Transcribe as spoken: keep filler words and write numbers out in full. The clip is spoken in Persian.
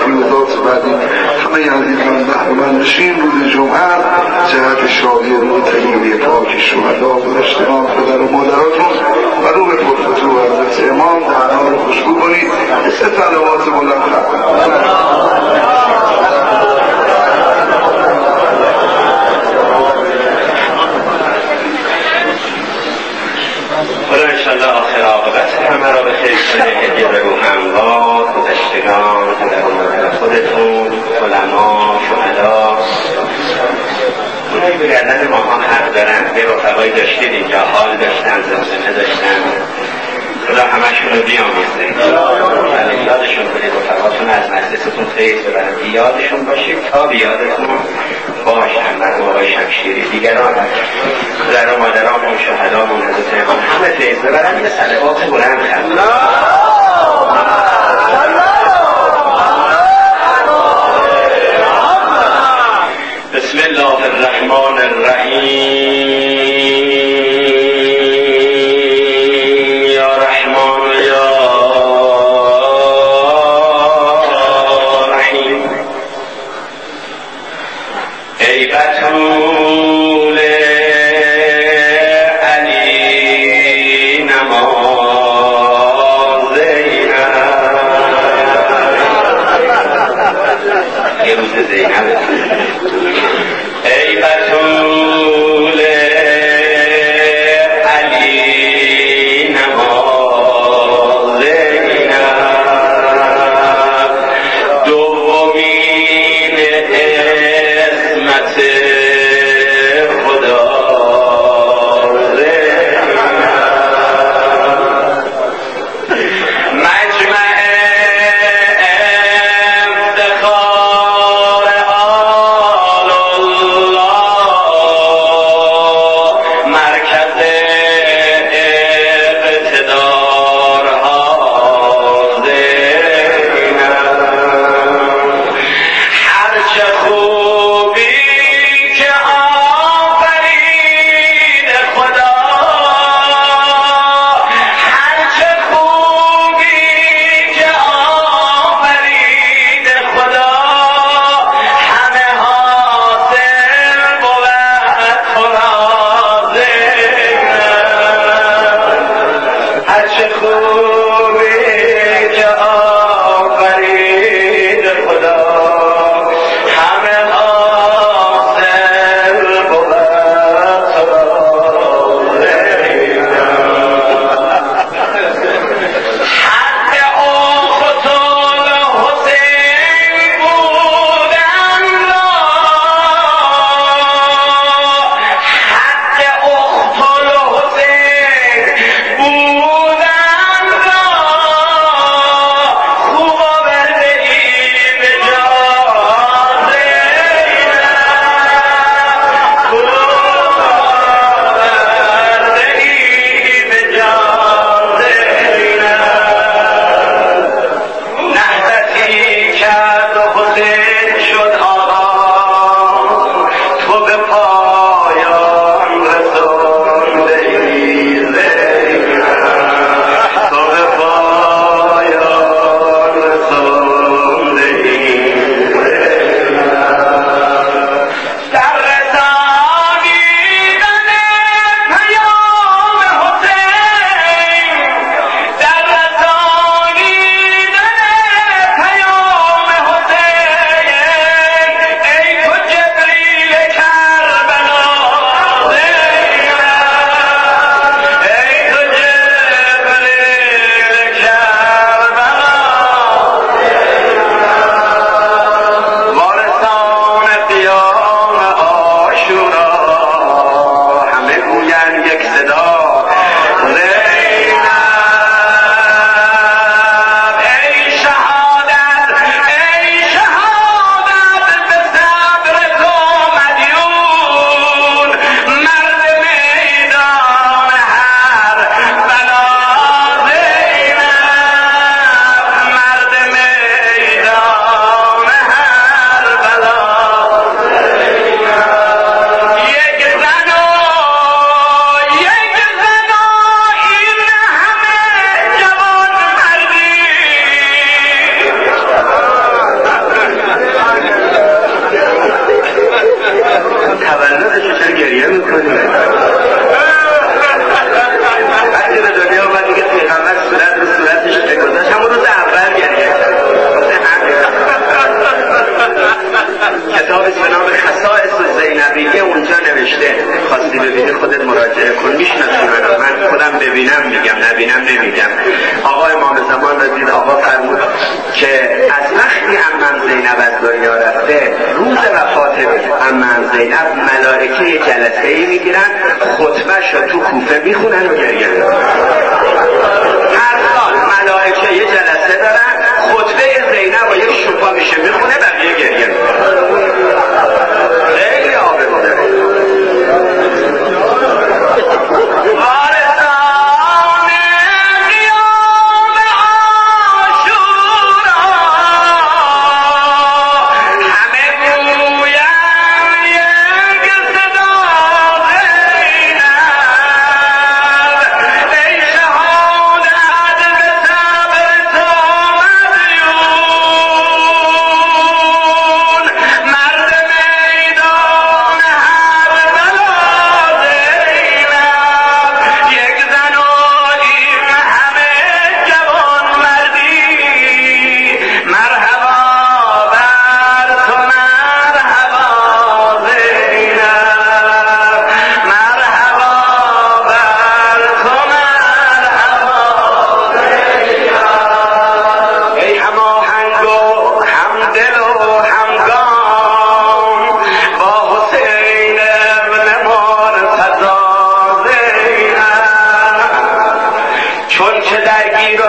فیوضات بعدی همه عزیزان بهره‌مند بشیم. روز جمعه جهت شادی روز تهیه پاک شهدا و اجتماع پدر و مادراتون و رو به پرفتو و حضرت امام دهنا رو خوشبو کنید. سه صلوات بلند خدا انشالله آخر عاقبت همه را به خیر کنه. هدیه به روح اموات، گذشتگان، پدر و مادر خودتون، علما، شهدا. اونایی به گردن ماها حق دارن. یه رفقایی داشتید اینجا، حال داشتن، زمزمه داشتن. خدا همشون رو بیامیزه. یادشون کنید رفقاتون از مجلستون خیلی ببرن. یادشون باشید تا بیادتون باشن. مرحوم آقای شمشیری دیگران پدر و مادرامون، شهدامون، حضرت امام همه فیض ببرن. یه صلوات بلند خواهد. بسم الله الرحمن الرحیم. یا رحمان یا رحیم. ای بطول علی نماز زینب. یه روز زینب. ای بطول علی نماز زینب. دومین عصمت خدا زینب. مجمع افتخار نمیگم. آقا امام زمان رضید آقا فرمود که از وقتی عمم زینب از دنیا رفته، روز وفات عمم زینب ملائکه یه جلسه ای میگیرن خطبه‌شو تو کوفه میخونن و گریه میکنن. هر سال ملائکه یه جلسه دارن، خطبه زینب و یک شوفا میشه میخونه، بقیه گریه میکنن. خیلی آبرو داره. درگیر